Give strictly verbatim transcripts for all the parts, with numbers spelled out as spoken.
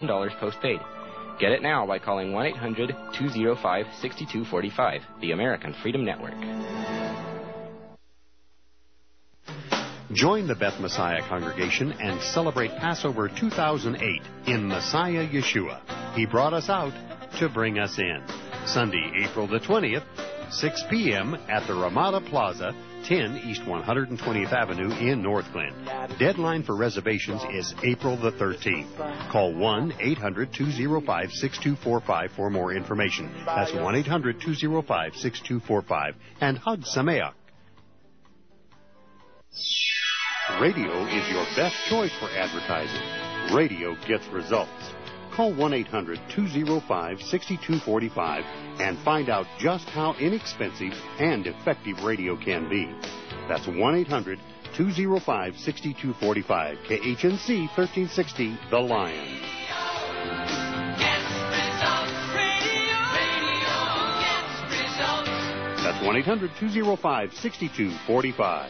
dollars postpaid. Get it now by calling one eight hundred two oh five six two four five, the American Freedom Network. Join the Beth Messiah congregation and celebrate Passover two thousand eight in Messiah Yeshua. He brought us out to bring us in. Sunday, April the twentieth, six p.m. at the Ramada Plaza, ten East one hundred twentieth Avenue in North Glen. Deadline for reservations is April the thirteenth. Call one eight hundred two oh five six two four five for more information. That's one eight hundred two oh five six two four five. And Hug Sameach. Radio is your best choice for advertising. Radio gets results. Call one eight hundred two oh five six two four five and find out just how inexpensive and effective radio can be. That's one eight hundred two oh five six two four five. K H N C thirteen sixty, The Lion. That's one eight hundred two oh five six two four five.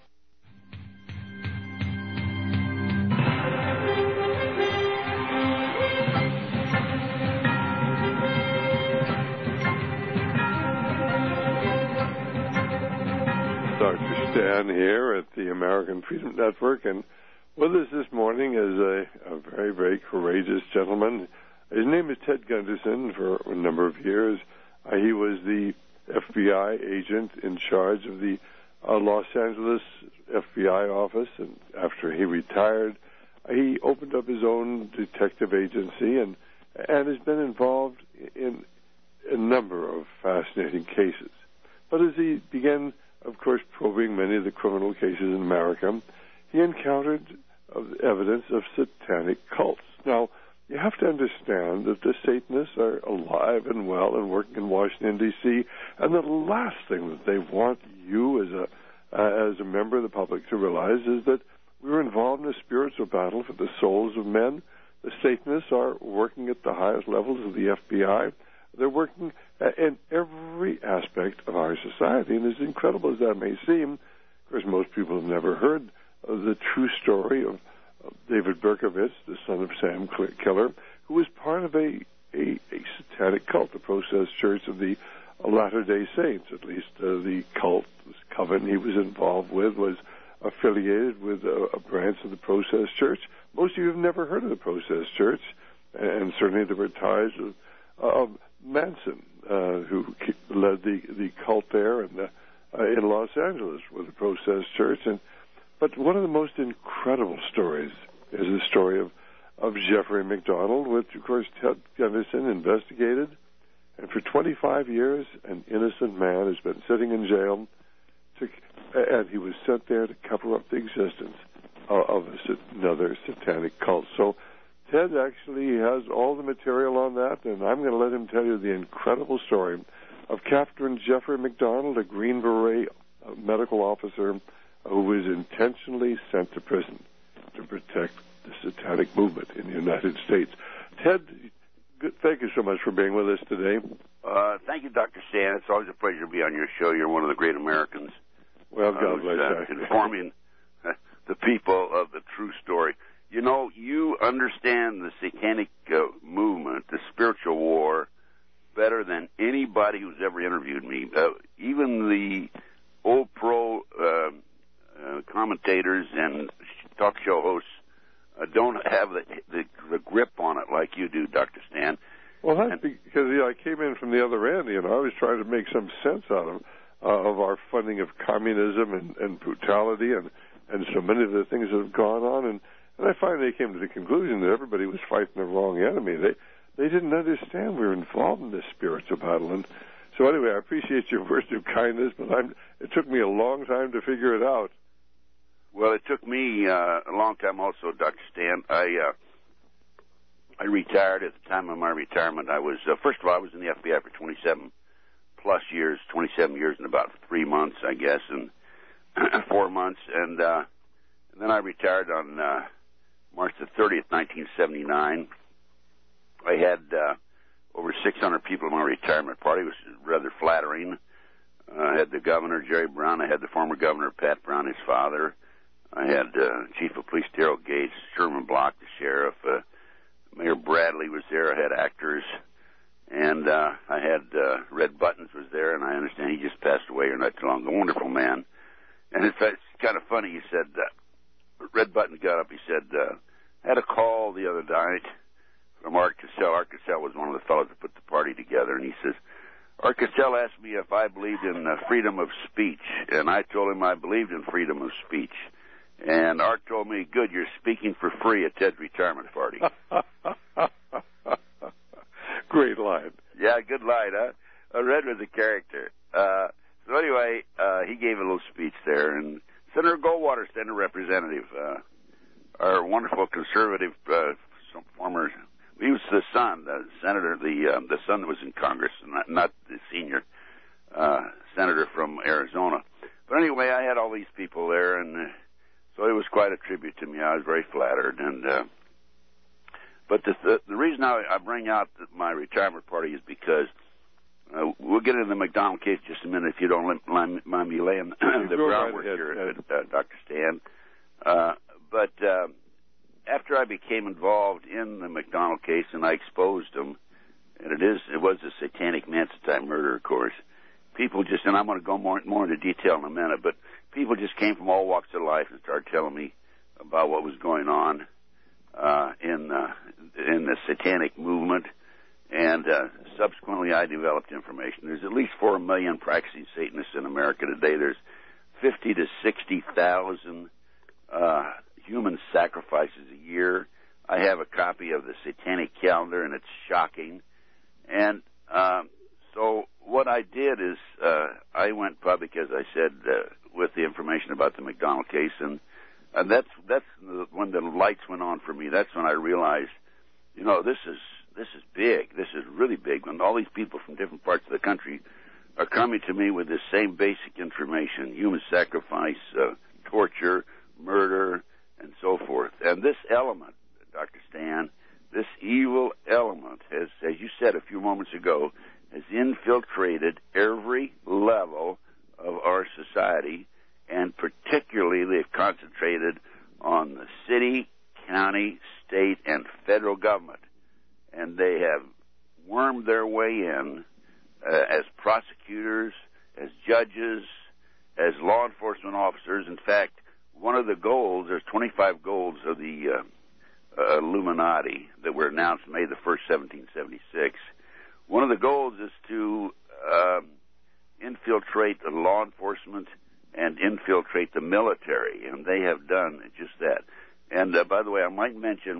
Doctor Stan here at the American Freedom Network, and with us this morning is a, a very, very courageous gentleman. His name is Ted Gunderson. For a number of years, uh, he was the F B I agent in charge of the uh, Los Angeles F B I office, and after he retired, uh, he opened up his own detective agency and, and has been involved in a number of fascinating cases. But as he began, of course, probing many of the criminal cases in America, he encountered evidence of satanic cults. Now, you have to understand that the Satanists are alive and well and working in Washington, D C, and the last thing that they want you as a uh, as a member of the public to realize is that we're involved in a spiritual battle for the souls of men. The Satanists are working at the highest levels of the F B I. They're working in every aspect of our society, and as incredible as that may seem, of course, most people have never heard of the true story of David Berkowitz, the son of Sam Keller, who was part of a, a, a satanic cult, the Process Church of the Latter-day Saints. At least uh, the cult, this coven he was involved with, was affiliated with a, a branch of the Process Church. Most of you have never heard of the Process Church, and certainly there were ties of, of Manson, uh, who led the, the cult there in, the, uh, in Los Angeles with the Process Church. And But one of the most incredible stories is the story of, of Jeffrey McDonald, which, of course, Ted Gunderson investigated. And for twenty-five years, an innocent man has been sitting in jail, to, and he was sent there to cover up the existence of, of a, another satanic cult. So Ted actually has all the material on that, and I'm going to let him tell you the incredible story of Captain Jeffrey McDonald, a Green Beret medical officer who was intentionally sent to prison to protect the satanic movement in the United States. Ted, good, thank you so much for being with us today. Uh, thank you, Doctor Stan. It's always a pleasure to be on your show. You're one of the great Americans. Well, God uh, bless uh, you. Informing the people of the true story. You know, you understand the satanic uh, movement, the spiritual war, better than anybody who's ever interviewed me. Uh, even the old pro uh, uh, commentators and talk show hosts uh, don't have the, the, the grip on it like you do, Doctor Stan. Well, that's and, because you know, I came in from the other end, and I was trying to make some sense out of uh, of our funding of communism and, and brutality and, and so many of the things that have gone on. And, and I finally came to the conclusion that everybody was fighting the wrong enemy. They they didn't understand we were involved in this spiritual battle. And so anyway, I appreciate your words of kindness, but I'm, it took me a long time to figure it out. Well, it took me uh, a long time also, Doctor Stan. I uh, I retired at the time of my retirement. I was uh, first of all, I was in the F B I for twenty-seven plus years, twenty-seven years and about three months, I guess, and four months, and, uh, and then I retired on uh, March the thirtieth, nineteen seventy-nine. I had uh, over six hundred people at my retirement party. It was rather flattering. Uh, I had the governor, Jerry Brown. I had the former governor, Pat Brown, his father. I had uh, Chief of Police Darrell Gates, Sherman Block, the sheriff, uh, Mayor Bradley was there. I had actors. And uh, I had uh, Red Buttons was there, and I understand he just passed away or not too long ago. A wonderful man. And it's, it's kind of funny. He said, uh, Red Buttons got up. He said, uh, had a call the other night from Art Cassell. Art Cassell was one of the fellows that put the party together. And he says, Art Cassell asked me if I believed in uh, freedom of speech. And I told him I believed in freedom of speech. And Art told me, good, you're speaking for free at Ted's retirement party. Great line. Yeah, good line, huh? Uh, Red was a character. Uh, so anyway, uh, he gave a little speech there, and Senator Goldwater, Senator Representative, uh, our wonderful conservative, uh, some former, he was the son, the senator, the, um, the son that was in Congress, not, not the senior, uh, senator from Arizona. But anyway, I had all these people there, and, uh, so it was quite a tribute to me. I was very flattered, and, uh, But the, the, the reason I, I bring out the, my retirement party is because uh, we'll get into the McDonald case just a minute if you don't mind, mind me laying the groundwork right here, at, uh, Doctor Stan. Uh, but uh, after I became involved in the McDonald case and I exposed them, and it is it was a satanic Manson-type murder, of course, people just, and I'm going to go more, more into detail in a minute, but people just came from all walks of life and started telling me about what was going on Uh, in uh, in the satanic movement, and uh, subsequently I developed information. There's at least four million practicing Satanists in America today. There's fifty to sixty thousand uh, human sacrifices a year. I have a copy of the Satanic Calendar, and it's shocking. And um, so what I did is uh, I went public, as I said, uh, with the information about the McDonald case, and And that's that's when the lights went on for me. That's when I realized, you know, this is this is big. This is really big. When all these people from different parts of the country are coming to me with this same basic information: human sacrifice, uh, torture, murder, and so forth. And this element, Doctor Stan, this evil element, has, as you said a few moments ago, has infiltrated every level of our society. And particularly, they've concentrated on the city, county, state, and federal government. And they have wormed their way in uh, as prosecutors, as judges, as law enforcement officers. In fact, one of the goals, there's twenty-five goals of the uh, uh, Illuminati that were announced May the first, seventeen seventy-six. One of the goals is to um, infiltrate the law enforcement and infiltrate the military, and they have done just that. And uh, by the way, I might mention,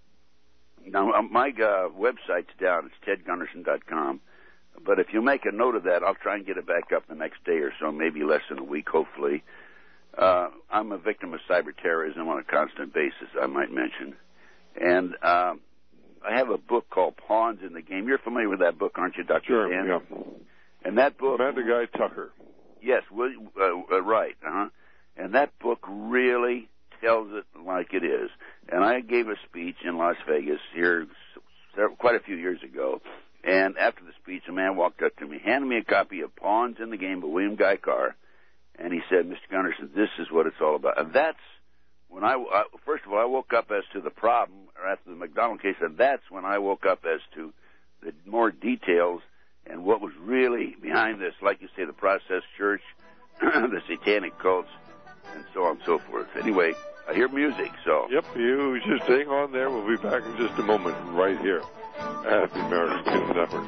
now my uh, website's down, it's ted gunderson dot com, but if you make a note of that, I'll try and get it back up the next day or so, maybe less than a week, hopefully. Uh, I'm a victim of cyber terrorism on a constant basis, I might mention. And um, I have a book called Pawns in the Game. You're familiar with that book, aren't you, Doctor Sure, Dan? yeah. And that book... Amanda Guy Tucker. Yes, well, uh, uh, right, uh-huh. And that book really tells it like it is. And I gave a speech in Las Vegas here several, quite a few years ago, and after the speech, a man walked up to me, handed me a copy of Pawns in the Game by William Guy Carr, and he said, Mister Gunderson, this is what it's all about. And that's when I, uh, first of all, I woke up as to the problem, or after the McDonald case, and that's when I woke up as to the more details and what was really behind this, like you say, the process church, the satanic cults, and so on and so forth. Anyway, I hear music, so... Yep, you just hang on there. We'll be back in just a moment right here at the American Freedom Network.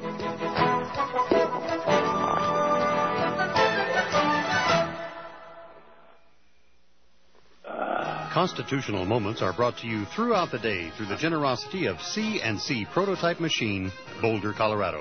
Constitutional Moments are brought to you throughout the day through the generosity of C and C Prototype Machine, Boulder, Colorado.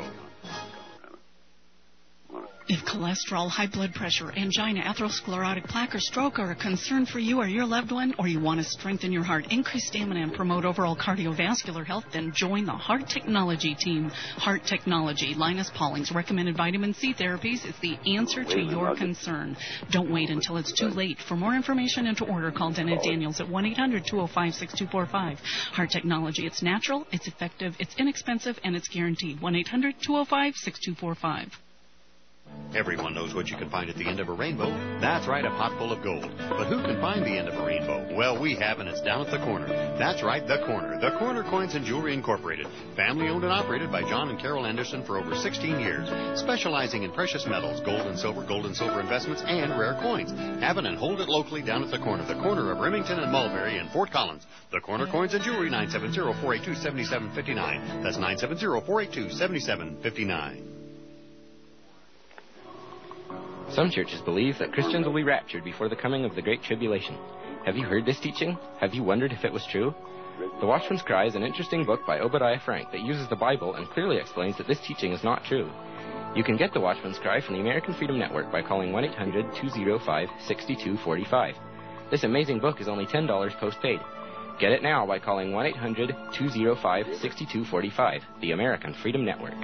If cholesterol, high blood pressure, angina, atherosclerotic plaque, or stroke are a concern for you or your loved one, or you want to strengthen your heart, increase stamina, and promote overall cardiovascular health, then join the Heart Technology team. Heart Technology, Linus Pauling's recommended vitamin C therapies is the answer to your concern. Don't wait until it's too late. For more information and to order, call Dennis Daniels at one eight hundred two oh five six two four five. Heart Technology, it's natural, it's effective, it's inexpensive, and it's guaranteed. one eight hundred two oh five six two four five. Everyone knows what you can find at the end of a rainbow. That's right, a pot full of gold. But who can find the end of a rainbow? Well, we have, and it's down at the corner. That's right, the corner. The Corner Coins and Jewelry Incorporated. Family owned and operated by John and Carol Anderson for over sixteen years. Specializing in precious metals, gold and silver, gold and silver investments, and rare coins. Have it and hold it locally down at the corner. The corner of Remington and Mulberry in Fort Collins. The Corner Coins and Jewelry, nine seven zero, four eight two, seven seven five nine. That's nine seven zero, four eight two, seven seven five nine. Some churches believe that Christians will be raptured before the coming of the Great Tribulation. Have you heard this teaching? Have you wondered if it was true? The Watchman's Cry is an interesting book by Obadiah Frank that uses the Bible and clearly explains that this teaching is not true. You can get the Watchman's Cry from the American Freedom Network by calling one eight hundred, two oh five, six two four five. This amazing book is only ten dollars postpaid. Get it now by calling one eight hundred, two oh five, six two four five, the American Freedom Network.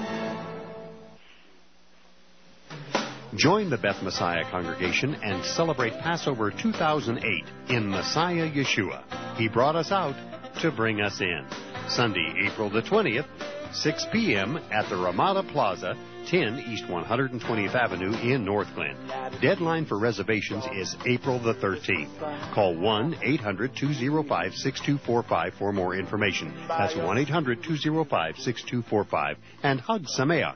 Join the Beth Messiah congregation and celebrate Passover two thousand eight in Messiah Yeshua. He brought us out to bring us in. Sunday, April the twentieth, six p.m. at the Ramada Plaza, ten East one hundred twentieth Avenue in North Glen. Deadline for reservations is April the thirteenth. Call one eight hundred, two oh five, six two four five for more information. That's one eight hundred, two oh five, six two four five. And Hug Sameach.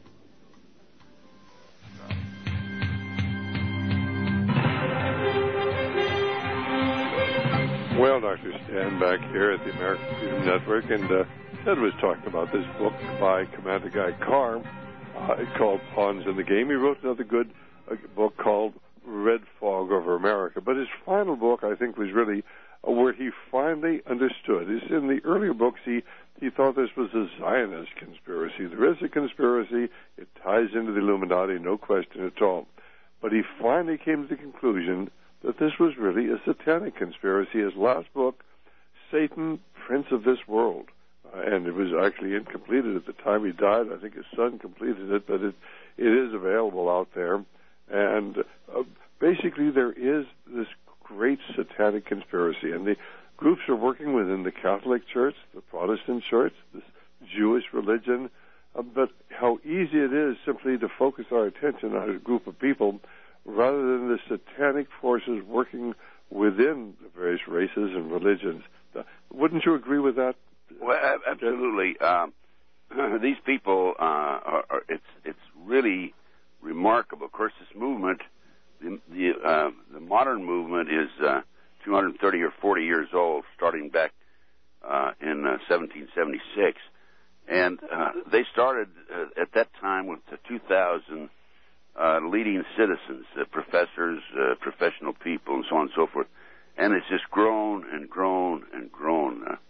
Well, Doctor Stan back here at the American Freedom Network, and uh, Ted was talking about this book by Commander Guy Carr uh, called Pawns in the Game. He wrote another good uh, book called Red Fog Over America, but his final book, I think, was really uh, where he finally understood. Is in the earlier books, he, he thought this was a Zionist conspiracy. There is a conspiracy. It ties into the Illuminati, no question at all. But he finally came to the conclusion that this was really a satanic conspiracy. His last book, Satan, Prince of This World, uh, and it was actually incompleted at the time he died. I think his son completed it, but it, it is available out there. And uh, basically there is this great satanic conspiracy, and the groups are working within the Catholic Church, the Protestant Church, this Jewish religion, uh, but how easy it is simply to focus our attention on a group of people rather than the satanic forces working within the various races and religions. Uh, wouldn't you agree with that? Well, absolutely. Um, these people, uh, are, are, it's it's really remarkable. Of course, this movement, the the, uh, the modern movement, is uh, two hundred thirty or forty years old, starting back uh, in uh, seventeen seventy-six, and uh, they started uh, at that time with the two thousand. Uh, leading citizens, uh, professors, uh, professional people, and so on and so forth. And it's just grown and grown and grown uh,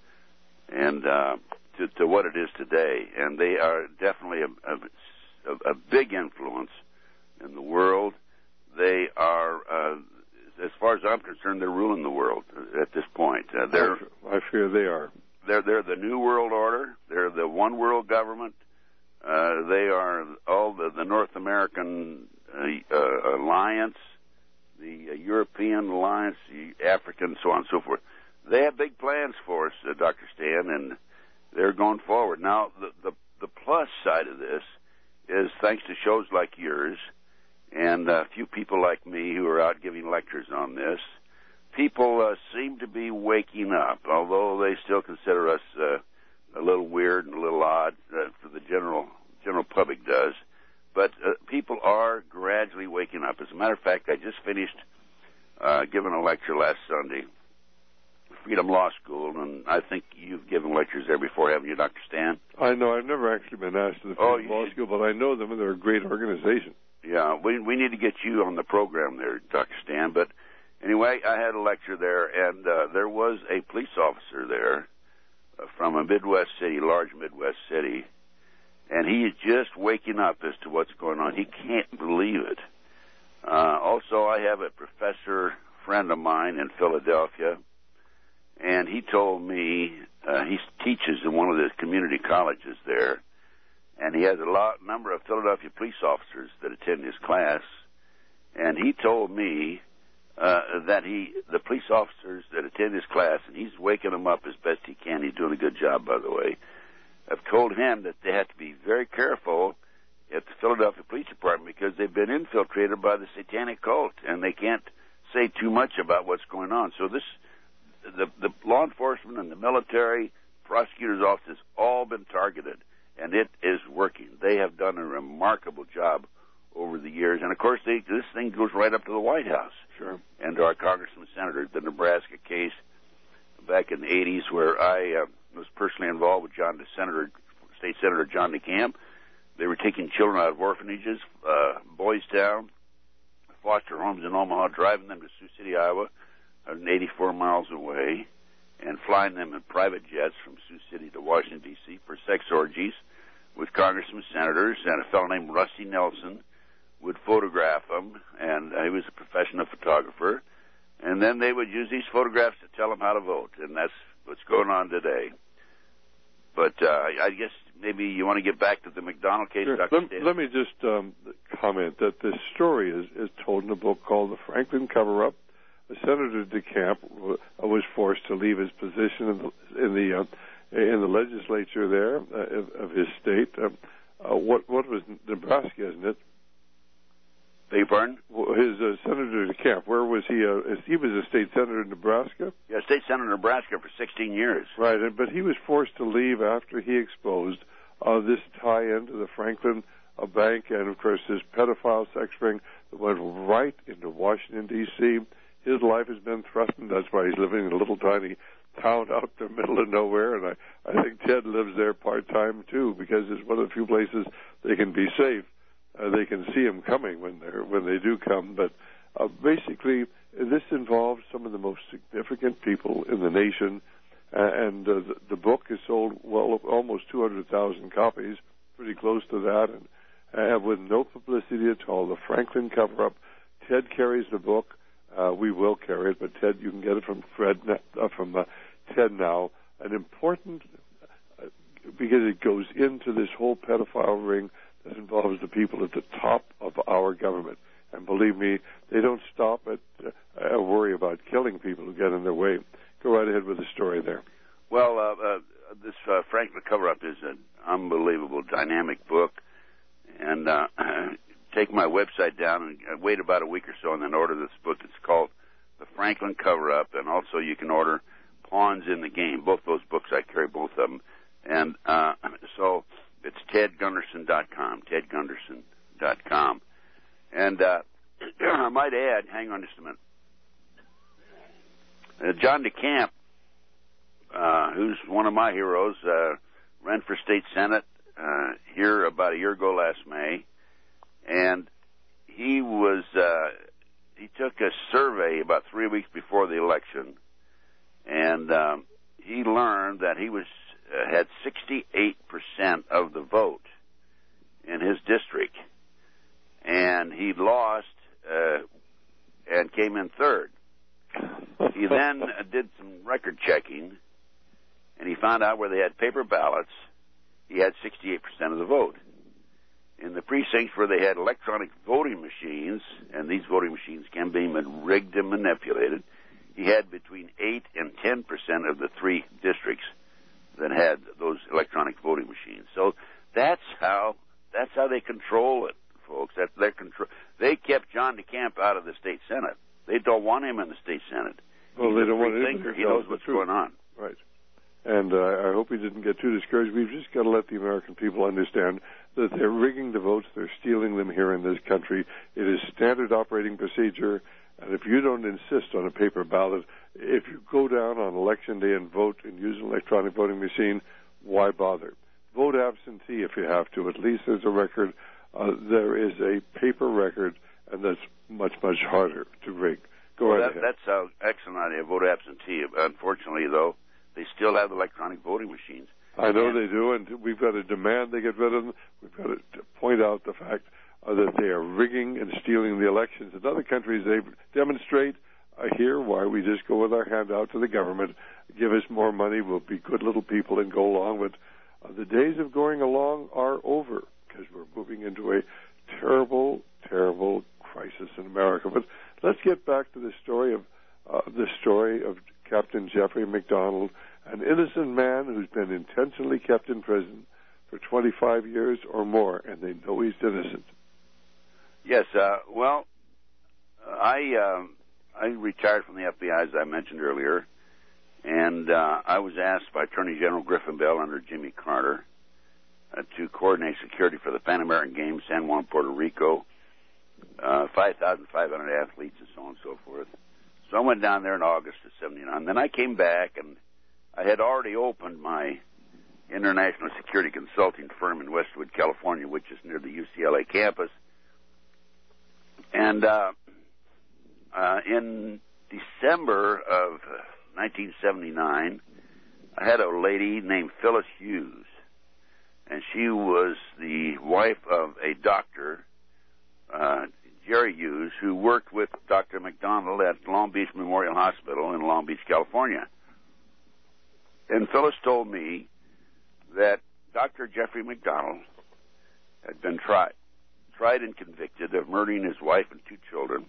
and uh, to, to what it is today. And they are definitely a, a, a big influence in the world. They are, uh, as far as I'm concerned, they're ruling the world at this point. Uh, they're, I fear they are. They're, they're the New World Order. They're the one world government. Uh, they are all the, the North American uh, uh, Alliance, the uh, European Alliance, the African, so on and so forth. They have big plans for us, uh, Doctor Stan, and they're going forward. Now, the, the, the plus side of this is thanks to shows like yours and a few people like me who are out giving lectures on this, people uh, seem to be waking up, although they still consider us uh, a little weird and a little odd uh, for the general general public does. But uh, people are gradually waking up. As a matter of fact, I just finished uh, giving a lecture last Sunday, Freedom Law School, and I think you've given lectures there before, haven't you, Doctor Stan? I know. I've never actually been asked to the Freedom oh, Law should. School, but I know them, and they're a great organization. Yeah, we we need to get you on the program there, Doctor Stan. But anyway, I had a lecture there, and uh, there was a police officer there from a Midwest city, large Midwest city, and he is just waking up as to what's going on. He can't believe it. Uh, also, I have a professor friend of mine in Philadelphia, and he told me uh, he teaches in one of the community colleges there, and he has a lot number of Philadelphia police officers that attend his class, and he told me Uh, that he, the police officers that attend his class, and he's waking them up as best he can. He's doing a good job, by the way. Have told him that they have to be very careful at the Philadelphia Police Department because they've been infiltrated by the satanic cult, and they can't say too much about what's going on. So this, the, the law enforcement and the military, prosecutors' offices, all been targeted, and it is working. They have done a remarkable job over the years, and of course, they, this thing goes right up to the White House. Sure. And to our congressmen, senators, the Nebraska case back in the eighties, where I uh, was personally involved with John, the Senator, State Senator John DeCamp. They were taking children out of orphanages, uh, Boys Town, foster homes in Omaha, driving them to Sioux City, Iowa, one hundred eighty-four miles away, and flying them in private jets from Sioux City to Washington, D C for sex orgies with congressmen, senators, and a fellow named Rusty Nelson would photograph them, and uh, he was a professional photographer, and then they would use these photographs to tell them how to vote, and that's what's going on today. But uh, I guess maybe you want to get back to the McDonald case, Sure. Doctor Let, Stan? let me just um, comment that this story is, is told in a book called The Franklin Cover-Up. Senator DeCamp was forced to leave his position in the in the, uh, in the legislature there uh, of, of his state. Uh, uh, what what was Nebraska, isn't it? Beg your pardon? His uh, Senator DeCamp. Where was he? Uh, he was a state senator in Nebraska. Yeah, state senator in Nebraska for sixteen years. Right, but he was forced to leave after he exposed uh, this tie-in to the Franklin uh, Bank and, of course, this pedophile sex ring that went right into Washington, D C His life has been threatened. That's why he's living in a little tiny town out in the middle of nowhere, and I, I think Ted lives there part-time, too, because it's one of the few places they can be safe. Uh, they can see him coming when they when they do come. But uh, basically, this involves some of the most significant people in the nation, uh, and uh, the, the book has sold well almost two hundred thousand copies, pretty close to that, and uh, with no publicity at all. The Franklin Cover-Up. Ted carries the book. Uh, we will carry it, but Ted, you can get it from Fred uh, from uh, Ted now. An important uh, because it goes into this whole pedophile ring that involves the people at the top of our government. And believe me, they don't stop at uh, worry about killing people who get in their way. Go right ahead with the story there. Well, uh, uh, this uh, Franklin Cover-Up is an unbelievable, dynamic book. And uh, take my website down and wait about a week or so and then order this book. It's called The Franklin Cover-Up, and also you can order Pawns in the Game. Both those books, I carry both of them. And uh, so it's ted gunderson dot com, ted gunderson dot com. And uh, I might add, hang on just a minute, uh, John DeCamp, uh, who's one of my heroes, uh, ran for state senate uh, here about a year ago last May, and he was uh, he took a survey about three weeks before the election, and um, he learned that he was uh, had sixty-eight percent of the vote in his district, and he lost uh, and came in third. He then uh, did some record checking, and he found out where they had paper ballots, he had sixty-eight percent of the vote. In the precincts where they had electronic voting machines, and these voting machines can be rigged and manipulated, he had between eight and ten percent of the three districts that had those electronic voting machines. So that's how that's how they control it, folks. That's their control. They kept John DeCamp out of the state senate. They don't want him in the state senate. Well, He's they a don't want free him. thinker. He knows what's going on. Right. And uh, I hope he didn't get too discouraged. We've just got to let the American people understand that they're rigging the votes. They're stealing them here in this country. It is standard operating procedure. And if you don't insist on a paper ballot, if you go down on election day and vote and use an electronic voting machine, why bother? Vote absentee if you have to. At least there's a record. Uh, there is a paper record, and that's much, much harder to rig. Go well, right that, ahead. That's an excellent idea, vote absentee. Unfortunately, though, they still have electronic voting machines. I know and they do, and we've got to demand they get rid of them. We've got to point out the fact uh, that they are rigging and stealing the elections. In other countries, they demonstrate uh, here why we just go with our hand out to the government, give us more money, we'll be good little people and go along. But uh, the days of going along are over because we're moving into a terrible, terrible crisis in America. But let's get back to the story of uh, the story of Captain Jeffrey McDonald, an innocent man who's been intentionally kept in prison for twenty-five years or more, and they know he's innocent. Yes, uh, well, I uh, I retired from the F B I, as I mentioned earlier, and uh, I was asked by Attorney General Griffin Bell under Jimmy Carter uh, to coordinate security for the Pan American Games, San Juan, Puerto Rico, uh, five thousand five hundred athletes, and so on and so forth. So I went down there in August of seventy-nine. Then I came back, and I had already opened my international security consulting firm in Westwood, California, which is near the U C L A campus. And uh, uh, in December of nineteen seventy-nine, I had a lady named Phyllis Hughes, and she was the wife of a doctor, uh, Jerry Hughes, who worked with Doctor McDonald at Long Beach Memorial Hospital in Long Beach, California. And Phyllis told me that Doctor Jeffrey McDonald had been tried, tried and convicted of murdering his wife and two children.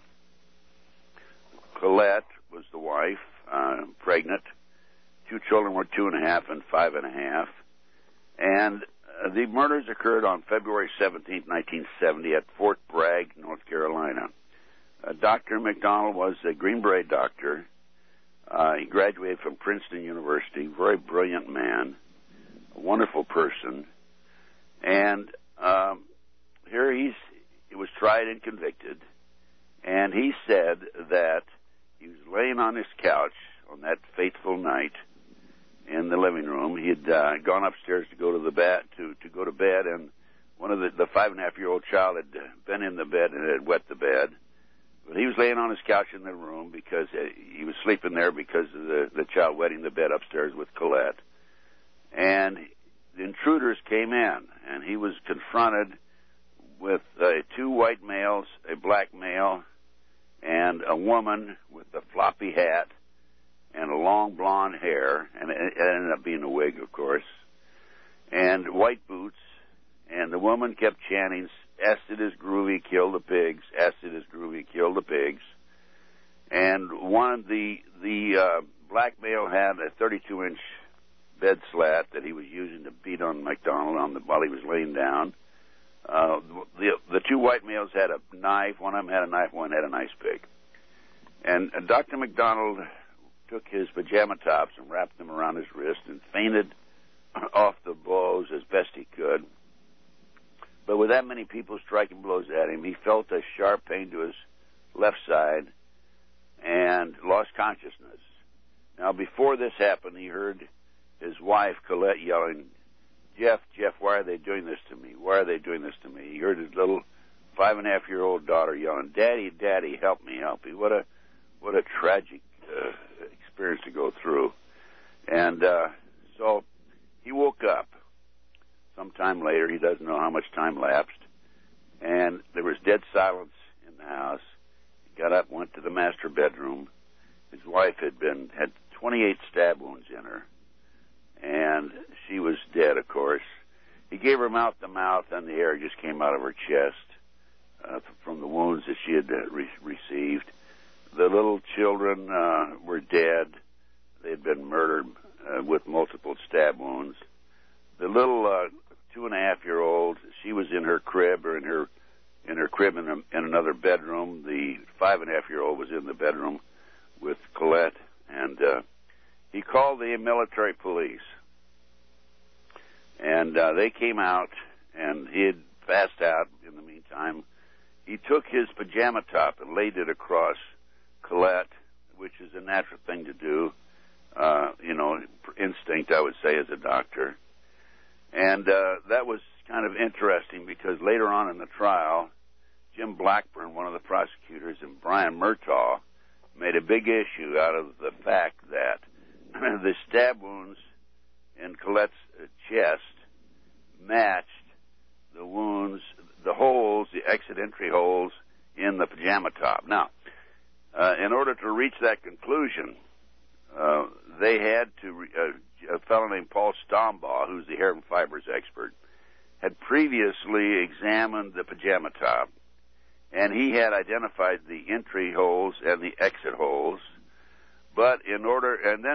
Colette was the wife, uh, pregnant. Two children were two and a half and five and a half. And uh, the murders occurred on February seventeenth, nineteen seventy at Fort Bragg, North Carolina. Uh, Doctor McDonald was a Green Beret doctor. Uh, he graduated from Princeton University, very brilliant man, a wonderful person. And um, here he's, he was tried and convicted. And he said that he was laying on his couch on that fateful night in the living room. He had uh, gone upstairs to go to the bed to, to go to bed, and one of the, the five and a half year old child had been in the bed and had wet the bed. But he was laying on his couch in the room because uh, he was sleeping there because of the, the child wetting the bed upstairs with Colette. And the intruders came in, and he was confronted with uh, two white males, a black male, and a woman with a floppy hat and a long blonde hair, and it ended up being a wig, of course, and white boots. And the woman kept chanting, "Acid is groovy, kill the pigs. Acid is groovy, kill the pigs." And one of the the uh, black male had a thirty-two inch bed slat that he was using to beat on McDonald on the while he was laying down. Uh, the the two white males had a knife. One of them had a knife. One had an ice pick. And uh, Doctor McDonald took his pajama tops and wrapped them around his wrist and fainted off the blows as best he could. But with that many people striking blows at him, he felt a sharp pain to his left side and lost consciousness. Now, before this happened, he heard his wife, Colette, yelling, "Jeff, Jeff, why are they doing this to me? Why are they doing this to me?" He heard his little five-and-a-half-year-old daughter yelling, "Daddy, Daddy, help me, help me." What a what a tragic uh, experience to go through. And uh, so he woke up. Sometime later, he doesn't know how much time lapsed, and there was dead silence in the house. He got up, went to the master bedroom. His wife had been had twenty-eight stab wounds in her, and she was dead, of course. He gave her mouth to mouth, and the air just came out of her chest uh, from the wounds that she had uh, re- received. The little children uh, were dead. They had been murdered uh, with multiple stab wounds. The little uh, two and a half year old, she was in her crib or in her in her crib in, a, in another bedroom. The five and a half year old was in the bedroom with Colette, and uh, he called the military police, and uh, they came out, and he had passed out in the meantime. He took his pajama top and laid it across Colette, which is a natural thing to do, uh, you know, instinct, I would say, as a doctor. And uh, that was kind of interesting because later on in the trial, Jim Blackburn, one of the prosecutors, and Brian Murtaugh made a big issue out of the fact that the stab wounds in Colette's chest matched the wounds, the holes, the exit-entry holes in the pajama top. Now, uh, in order to reach that conclusion, uh, they had to, re- uh, a fellow named Paul Stombaugh, who's the hair and fibers expert, had previously examined the pajama top, and he had identified the entry holes and the exit holes. But in order, and then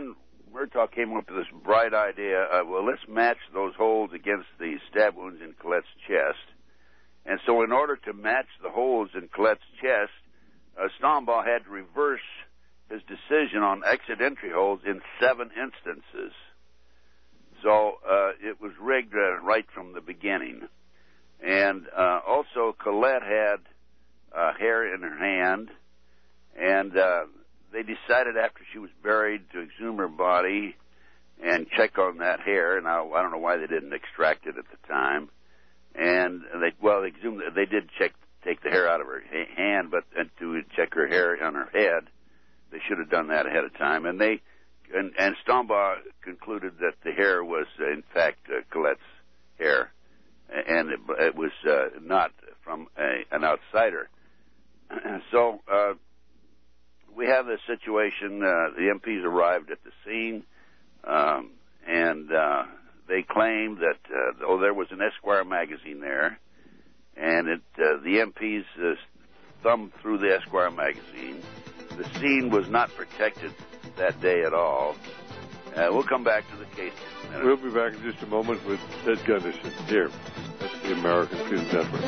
Murtaugh came up with this bright idea of, well, let's match those holes against the stab wounds in Colette's chest. And so in order to match the holes in Colette's chest, uh, Stombaugh had to reverse his decision on exit entry holes in seven instances. So uh, it was rigged uh, right from the beginning. And uh, also Colette had uh, hair in her hand, and uh, they decided after she was buried to exhume her body and check on that hair. And I, I don't know why they didn't extract it at the time. And they, well, they exhumed, they did check, take the hair out of her ha- hand, but and to check her hair on her head, they should have done that ahead of time. And they, and, and Stombaugh concluded that the hair was, uh, in fact, uh, Colette's hair, and it, it was uh, not from a, an outsider. So uh, we have this situation. Uh, the M Ps arrived at the scene, um, and uh, they claimed that uh, oh, there was an Esquire magazine there, and it, uh, the M Ps uh, thumbed through the Esquire magazine. The scene was not protected that day at all. Uh, we'll come back to the case in a minute. We'll be back in just a moment with Ted Gunderson here at the American Freedom Network.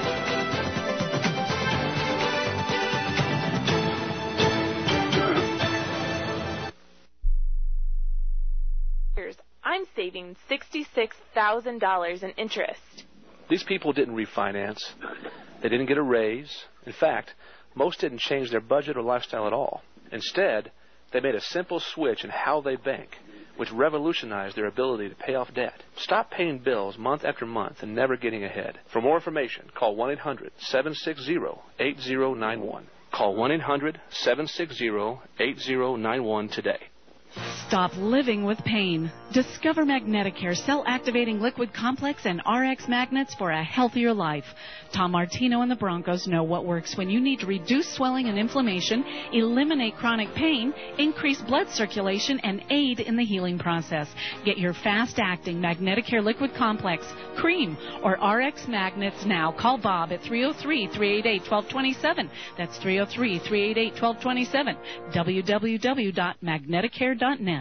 I'm saving sixty-six thousand dollars in interest. These people didn't refinance. They didn't get a raise. In fact, most didn't change their budget or lifestyle at all. Instead, they made a simple switch in how they bank, which revolutionized their ability to pay off debt. Stop paying bills month after month and never getting ahead. For more information, call one eight hundred seven six zero eight zero nine one. Call one eight hundred seven six zero eight zero nine one today. Stop living with pain. Discover Magneticare cell-activating liquid complex and R X magnets for a healthier life. Tom Martino and the Broncos know what works when you need to reduce swelling and inflammation, eliminate chronic pain, increase blood circulation, and aid in the healing process. Get your fast-acting Magneticare liquid complex, cream, or R X magnets now. Call Bob at three oh three, three eight eight, one two two seven. That's three oh three, three eight eight, one two two seven. w w w dot magneticare dot net.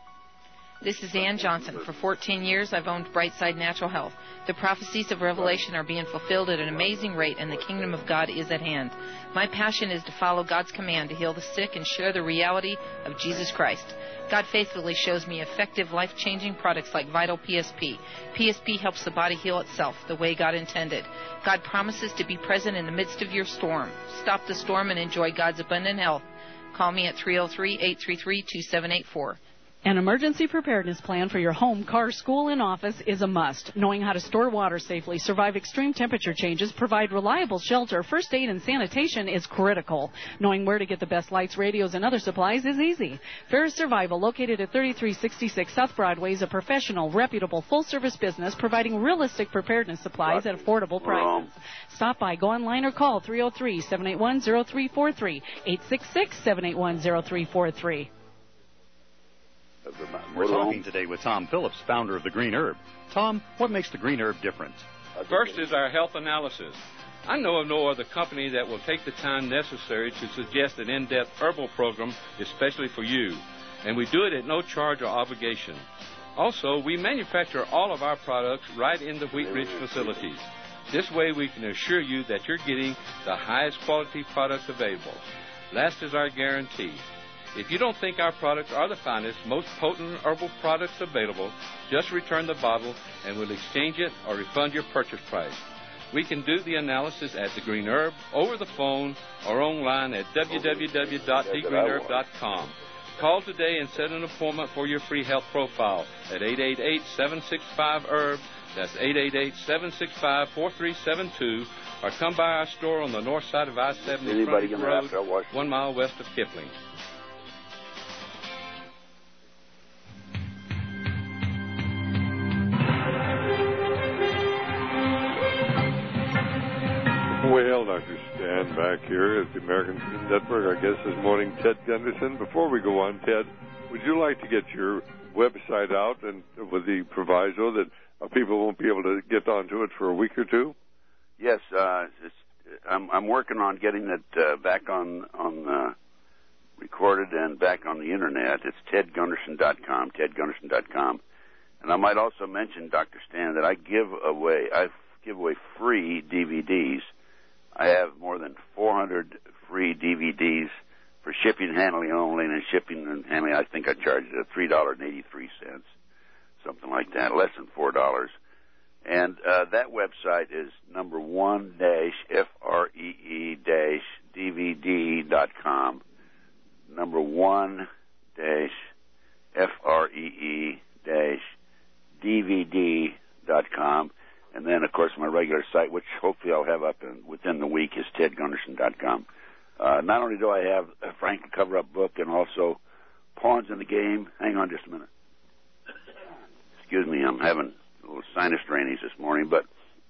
This is Ann Johnson. For fourteen years, I've owned Brightside Natural Health. The prophecies of Revelation are being fulfilled at an amazing rate, and the kingdom of God is at hand. My passion is to follow God's command to heal the sick and share the reality of Jesus Christ. God faithfully shows me effective, life-changing products like Vital P S P. P S P helps the body heal itself the way God intended. God promises to be present in the midst of your storm. Stop the storm and enjoy God's abundant health. Call me at three oh three, eight three three, two seven eight four. An emergency preparedness plan for your home, car, school, and office is a must. Knowing how to store water safely, survive extreme temperature changes, provide reliable shelter, first aid, and sanitation is critical. Knowing where to get the best lights, radios, and other supplies is easy. Ferris Survival, located at thirty-three sixty-six South Broadway, is a professional, reputable, full-service business providing realistic preparedness supplies at affordable prices. Stop by, go online, or call three oh three, seven eight one, oh three four three, eight six six, seven eight one, oh three four three. We're talking today with Tom Phillips, founder of the Green Herb. Tom, what makes the Green Herb different? First is our health analysis. I know of no other company that will take the time necessary to suggest an in-depth herbal program especially for you, and we do it at no charge or obligation. Also, we manufacture all of our products right in the Wheat Ridge facilities. This way we can assure you that you're getting the highest quality products available. Last is our guarantee. If you don't think our products are the finest, most potent herbal products available, just return the bottle and we'll exchange it or refund your purchase price. We can do the analysis at The Green Herb, over the phone, or online at w w w dot the green herb dot com. Call today and set an appointment for your free health profile at eight eight eight, seven six five, herb. That's eight eight eight, seven six five, four three seven two. Or come by our store on the north side of I seventy Road, one mile west of Kipling. Well, Doctor Stan back here at the American Freedom Network. Our guest this morning, Ted Gunderson. Before we go on, Ted, would you like to get your website out and with the proviso that uh, people won't be able to get onto it for a week or two? Yes, uh, it's, I'm, I'm working on getting it uh, back on on uh, recorded and back on the internet. It's ted gunderson dot com, ted gunderson dot com. And I might also mention, Doctor Stan, that I give away, I give away free D V Ds. I have more than four hundred free D V Ds for shipping and handling only, and shipping and handling, I think I charge it at three dollars and eighty-three cents, something like that, less than four dollars. And uh, that website is number one dash F R E E dash D V D dot com, number one dash F R E E dash D V D dot com, and then, of course, my regular site, which hopefully I'll have up in, within the week, is ted gunderson dot com. Uh, not only do I have a Frank cover-up book and also Pawns in the Game. Hang on just a minute. Excuse me, I'm having a little sinus drainage this morning, but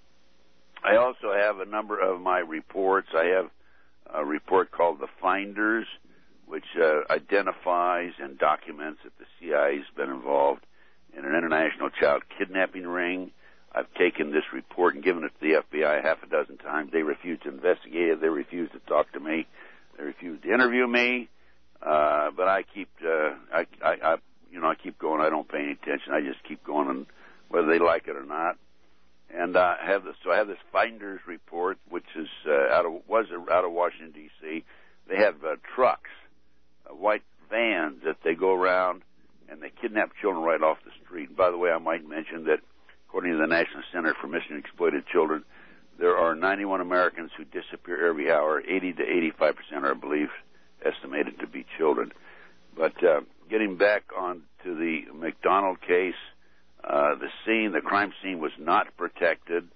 I also have a number of my reports. I have a report called The Finders, which uh, identifies and documents that the C I A has been involved in an international child kidnapping ring. I've taken this report and given it to the F B I half a dozen times. They refuse to investigate it. They refuse to talk to me. They refuse to interview me. Uh, but I keep, uh, I, I, I, you know, I keep going. I don't pay any attention. I just keep going, and whether they like it or not. And uh, I have this. So I have this Finders report, which is uh, out of was out of Washington D C. They have uh, trucks, uh, white vans that they go around and they kidnap children right off the street. And by the way, I might mention that according to the National Center for Missing and Exploited Children, there are ninety-one Americans who disappear every hour. eighty to eighty-five percent are believed, estimated to be children. But uh, getting back on to the McDonald case, uh, the scene, the crime scene was not protected.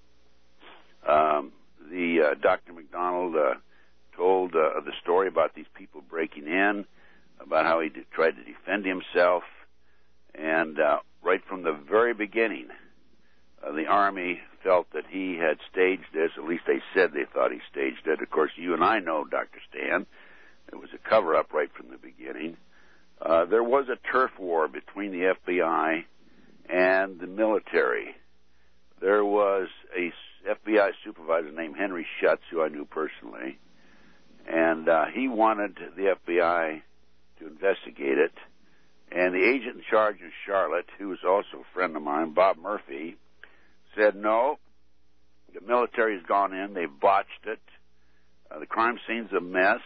Um, the uh, Doctor McDonald uh, told uh, the story about these people breaking in, about how he d- tried to defend himself, and uh, right from the very beginning, uh, the Army felt that he had staged this. At least they said they thought he staged it. Of course, you and I know, Doctor Stan, it was a cover-up right from the beginning. Uh, there was a turf war between the F B I and the military. There was a F B I supervisor named Henry Schutz, who I knew personally, and uh, he wanted the F B I to investigate it. And the agent in charge in Charlotte, who was also a friend of mine, Bob Murphy, said, no, the military's gone in, they've botched it, uh, the crime scene's a mess,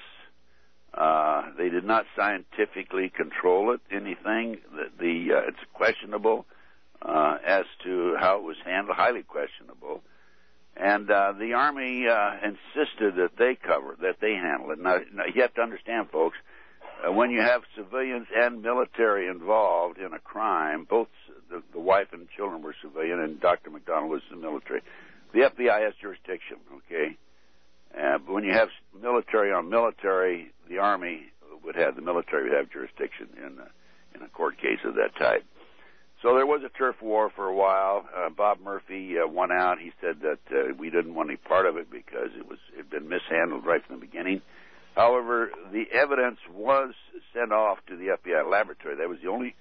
uh, they did not scientifically control it, anything, the, the uh, it's questionable uh, as to how it was handled, highly questionable. And uh, the Army uh, insisted that they cover, that they handle it. Now, now you have to understand, folks, uh, when you have civilians and military involved in a crime, both the, the wife and children were civilian, and Doctor McDonald was the military. The F B I has jurisdiction, okay? Uh, but when you have military on military, the Army would have, the military would have jurisdiction in a, in a court case of that type. So there was a turf war for a while. Uh, Bob Murphy uh, won out. He said that uh, we didn't want any part of it because it was it had been mishandled right from the beginning. However, the evidence was sent off to the F B I laboratory. That was the only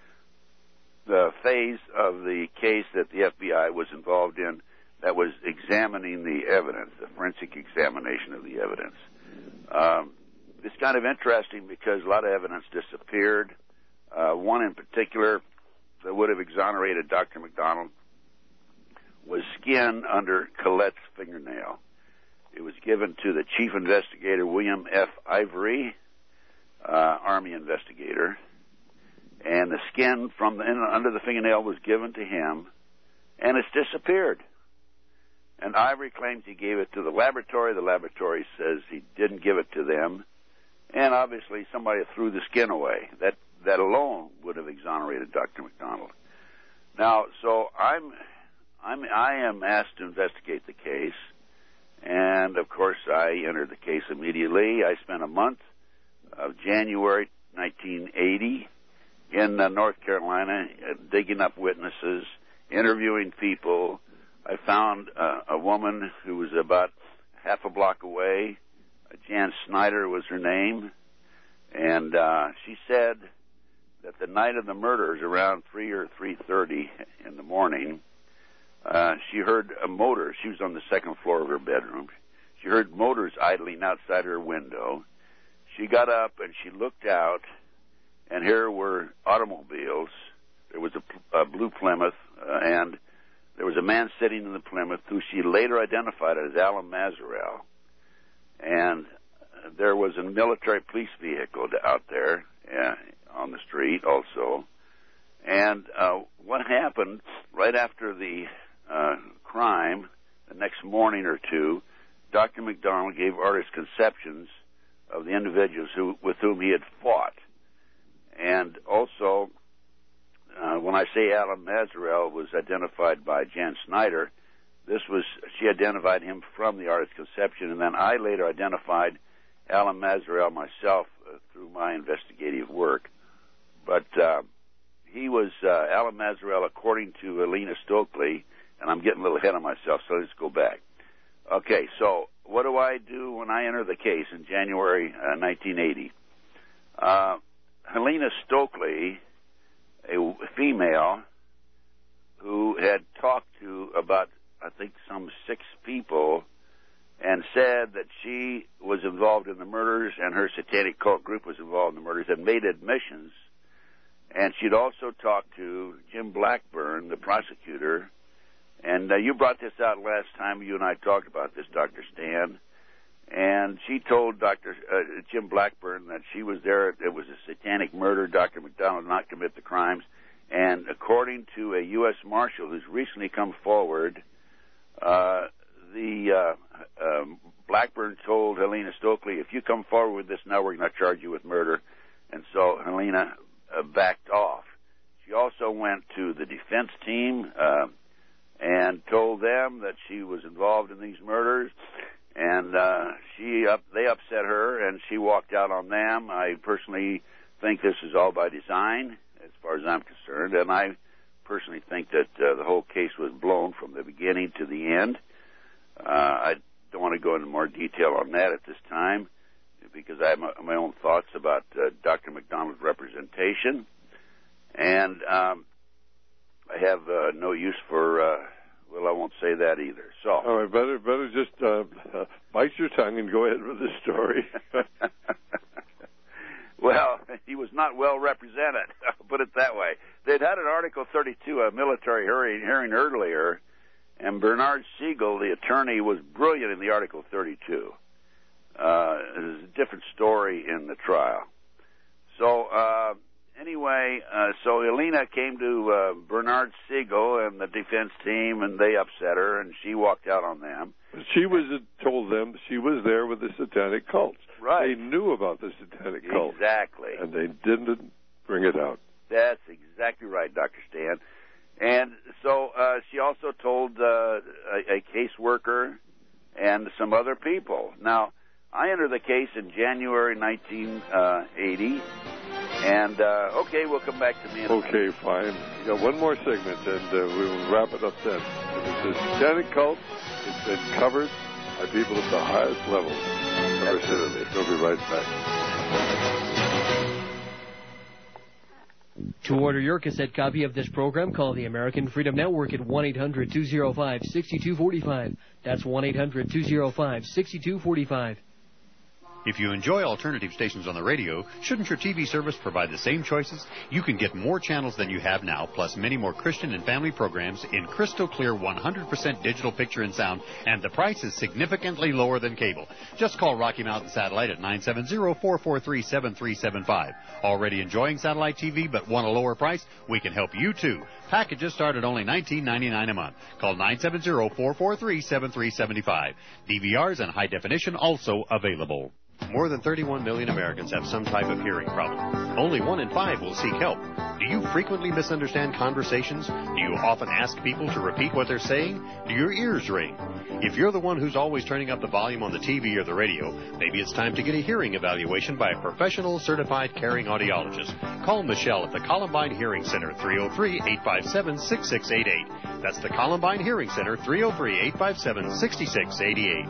the phase of the case that the F B I was involved in that was examining the evidence, the forensic examination of the evidence. Um, it's kind of interesting because a lot of evidence disappeared. Uh, one in particular that would have exonerated Doctor McDonald was skin under Colette's fingernail. It was given to the chief investigator, William F. Ivory, uh, Army investigator, and the skin from the, in, under the fingernail was given to him, and it's disappeared. And Ivory claims he gave it to the laboratory. The laboratory says he didn't give it to them, and obviously somebody threw the skin away. That that alone would have exonerated Doctor McDonald. Now, so I'm, I'm, I am asked to investigate the case, and of course I entered the case immediately. I spent a month of January nineteen eighty in uh, North Carolina uh, digging up witnesses, interviewing people. I found uh, a woman who was about half a block away. Uh, Jan Snyder was her name, and uh, she said that the night of the murders, around three or three thirty in the morning, uh, she heard a motor. She was on the second floor of her bedroom. She heard motors idling outside her window. she got up and she looked out, and here were automobiles. There was a, a blue Plymouth, uh, and there was a man sitting in the Plymouth who she later identified as Alan Mazarel. And there was a military police vehicle out there uh, on the street also. And uh, what happened right after the uh, crime, the next morning or two, Doctor McDonald gave artist conceptions of the individuals who, with whom he had fought. And also, uh, when I say Alan Mazarel was identified by Jan Snyder, this was, she identified him from the artist conception, and then I later identified Alan Mazarel myself uh, through my investigative work. But uh, he was uh, Alan Mazarel, according to Alina Stokely, and I'm getting a little ahead of myself, so let's go back. Okay, so what do I do when I enter the case in January uh, nineteen eighty? Uh, Helena Stokely, a female who had talked to about, I think, some six people and said that she was involved in the murders and her satanic cult group was involved in the murders, and made admissions. And she'd also talked to Jim Blackburn, the prosecutor. And uh, you brought this out last time you and I talked about this, Doctor Stan. And she told Doctor Uh, Jim Blackburn that she was there. It was a satanic murder. Doctor McDonald did not commit the crimes. And according to a U S Marshal who's recently come forward, uh, the uh, um, Blackburn told Helena Stokely, if you come forward with this now, we're going to charge you with murder. And so Helena uh, backed off. She also went to the defense team uh, and told them that she was involved in these murders. And uh, she up, they upset her, and she walked out on them. I personally think this is all by design, as far as I'm concerned, and I personally think that uh, the whole case was blown from the beginning to the end. Uh, I don't want to go into more detail on that at this time, because I have my, my own thoughts about uh, Doctor McDonald's representation, and um, I have uh, no use for... Uh, Well, I won't say that either. So, all right, better better just uh, uh, bite your tongue and go ahead with the story. Well, he was not well represented. I'll put it that way. They'd had an Article thirty-two, a military hearing, hearing earlier, and Bernard Siegel, the attorney, was brilliant in the Article thirty-two. Uh, there's a different story in the trial. So. Uh, Anyway, uh, so Helena came to uh, Bernard Siegel and the defense team, and they upset her, and she walked out on them. She was uh, told them she was there with the satanic cults. Right. They knew about the satanic cults. Exactly. And they didn't bring it out. That's exactly right, Doctor Stan. And so uh, she also told uh, a, a caseworker and some other people. Now, I entered the case in January nineteen eighty. And, uh, okay, we'll come back to me. In okay, fine. We got one more segment, and uh, we will wrap it up then. It's a satanic cult. It's been covered by people at the highest levels. Absolutely. We'll be right back. To order your cassette copy of this program, call the American Freedom Network at one eight hundred two oh five six two four five. That's one eight hundred two oh five six two four five. If you enjoy alternative stations on the radio, shouldn't your T V service provide the same choices? You can get more channels than you have now, plus many more Christian and family programs in crystal clear one hundred percent digital picture and sound, and the price is significantly lower than cable. Just call Rocky Mountain Satellite at nine seven zero, four four three, seven three seven five. Already enjoying satellite T V but want a lower price? We can help you too. Packages start at only nineteen ninety-nine a month. Call nine seven zero, four four three, seven three seven five. D V Rs and high definition also available. More than thirty-one million Americans have some type of hearing problem. Only one in five will seek help. Do you frequently misunderstand conversations? Do you often ask people to repeat what they're saying? Do your ears ring? If you're the one who's always turning up the volume on the T V or the radio, maybe it's time to get a hearing evaluation by a professional certified caring audiologist. Call Michelle at the Columbine Hearing Center, three oh three, eight five seven, six six eight eight. That's the Columbine Hearing Center, three oh three, eight five seven, six six eight eight.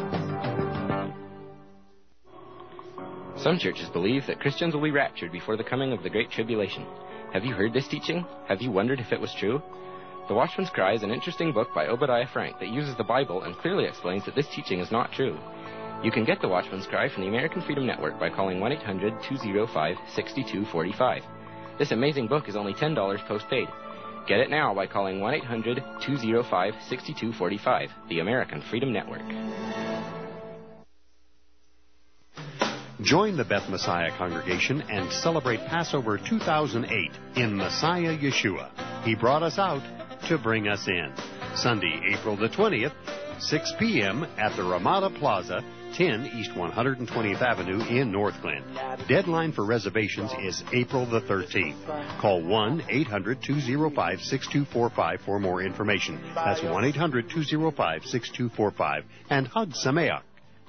Some churches believe that Christians will be raptured before the coming of the Great Tribulation. Have you heard this teaching? Have you wondered if it was true? The Watchman's Cry is an interesting book by Obadiah Frank that uses the Bible and clearly explains that this teaching is not true. You can get the Watchman's Cry from the American Freedom Network by calling one eight hundred two oh five six two four five. This amazing book is only ten dollars postpaid. Get it now by calling one eight hundred two oh five six two four five, the American Freedom Network. Join the Beth Messiah congregation and celebrate Passover two thousand eight in Messiah Yeshua. He brought us out to bring us in. Sunday, April the twentieth, six p.m. at the Ramada Plaza, ten East one hundred twentieth Avenue in Northglenn. Deadline for reservations is April the thirteenth. Call one eight hundred two oh five six two four five for more information. That's one eight hundred two oh five six two four five. And Hug Sameach.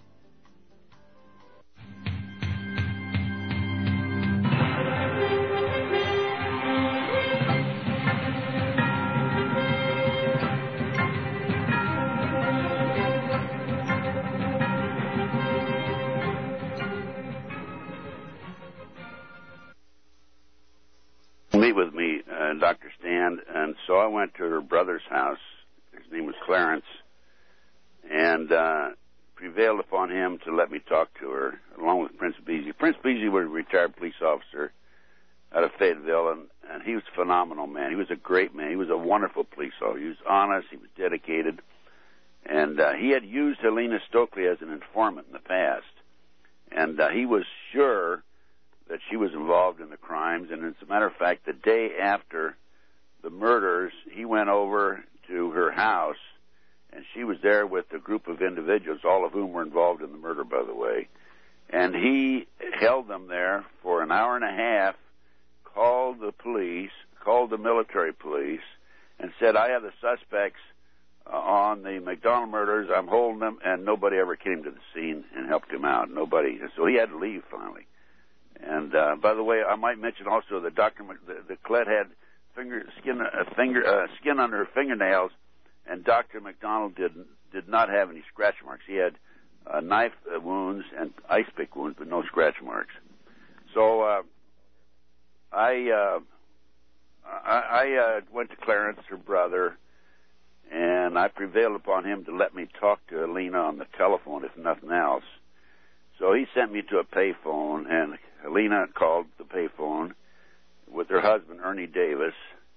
Meet with me, uh, Doctor Stan, and so I went to her brother's house. His name was Clarence, and uh, prevailed upon him to let me talk to her, along with Prince Beasy. Prince Beasy was a retired police officer out of Fayetteville, and, and he was a phenomenal man. He was a great man. He was a wonderful police officer. He was honest. He was dedicated, and uh, he had used Helena Stokely as an informant in the past, and uh, he was sure that she was involved in the crimes. And as a matter of fact, the day after the murders, he went over to her house, and she was there with a group of individuals, all of whom were involved in the murder, by the way. And he held them there for an hour and a half, called the police, called the military police, and said, I have the suspects uh, on the McDonald murders. I'm holding them, and nobody ever came to the scene and helped him out. Nobody. So he had to leave finally. And uh, by the way, I might mention also that Doctor Mc, the, the Colette had finger skin uh, finger uh, skin on her fingernails, and Doctor McDonald did did not have any scratch marks. He had uh, knife uh, wounds and ice pick wounds, but no scratch marks. So uh, I uh, I, I uh, went to Clarence, her brother, and I prevailed upon him to let me talk to Helena on the telephone, if nothing else. So he sent me to a payphone, and Helena called the payphone with her husband, Ernie Davis,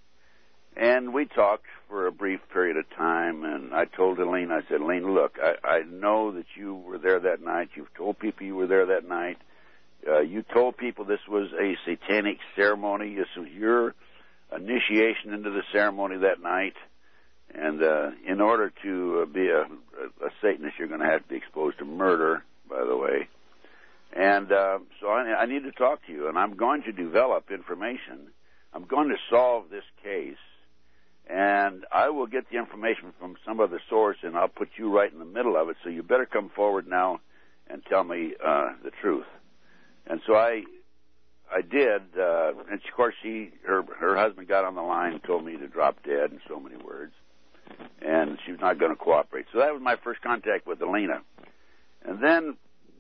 and we talked for a brief period of time, and I told Helena, I said, Helena, look, I, I know that you were there that night. You've told people you were there that night. Uh, you told people this was a satanic ceremony. This was your initiation into the ceremony that night, and uh, in order to uh, be a, a, a Satanist, you're going to have to be exposed to murder, by the way. And uh, so I, I need to talk to you, and I'm going to develop information. I'm going to solve this case, and I will get the information from some other source, and I'll put you right in the middle of it, so you better come forward now and tell me uh, the truth. And so I I did, uh, and of course she, her, her husband got on the line and told me to drop dead in so many words, and she was not going to cooperate. So that was my first contact with Helena. And then